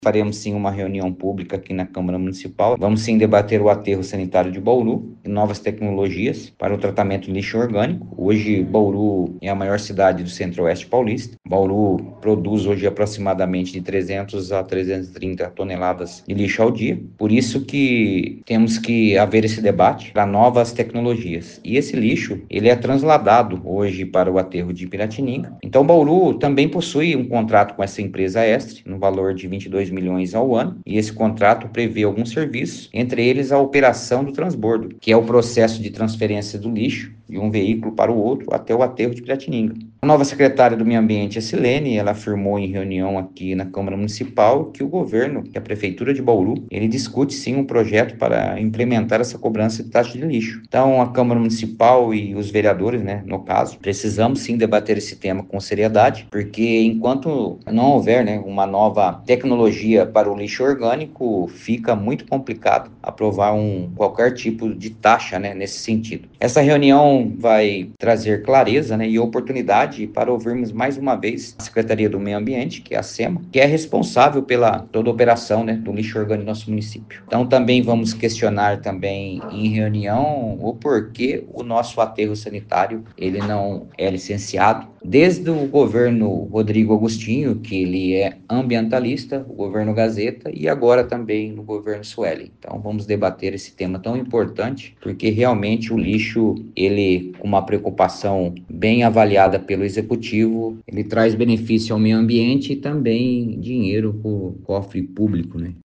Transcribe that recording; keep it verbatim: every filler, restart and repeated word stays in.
Faremos sim uma reunião pública aqui na Câmara Municipal. Vamos sim debater o aterro sanitário de Bauru e novas tecnologias para o tratamento de lixo orgânico. Hoje, Bauru é a maior cidade do Centro-Oeste paulista. Bauru produz hoje aproximadamente de trezentas a trezentas e trinta toneladas de lixo ao dia. Por isso que temos que haver esse debate para novas tecnologias. E esse lixo, ele é transladado hoje para o aterro de Piratininga. Então, Bauru também possui um contrato com essa empresa Estre, no valor de vinte e dois milhões ao ano, e esse contrato prevê alguns serviços, entre eles a operação do transbordo, que é o processo de transferência do lixo de um veículo para o outro até o aterro de Piratininga. A nova secretária do Meio Ambiente, a Silene, ela afirmou em reunião aqui na Câmara Municipal que o governo, que a Prefeitura de Bauru, ele discute sim um projeto para implementar essa cobrança de taxa de lixo. Então, a Câmara Municipal e os vereadores, né, no caso, precisamos sim debater esse tema com seriedade, porque enquanto não houver, né, uma nova tecnologia para o lixo orgânico, fica muito complicado aprovar um, qualquer tipo de taxa, né, nesse sentido. Essa reunião vai trazer clareza, né, e oportunidade para ouvirmos mais uma vez a Secretaria do Meio Ambiente, que é a SEMA, que é responsável pela toda a operação, né, do lixo orgânico do nosso município. Então também vamos questionar também em reunião o porquê o nosso aterro sanitário ele não é licenciado. Desde o governo Rodrigo Agostinho, que ele é ambientalista, o governo Gazeta, e agora também no governo Sueli. Então vamos debater esse tema tão importante, porque realmente o lixo, ele, com uma preocupação bem avaliada pelo executivo, ele traz benefício ao meio ambiente e também dinheiro para o cofre público, né?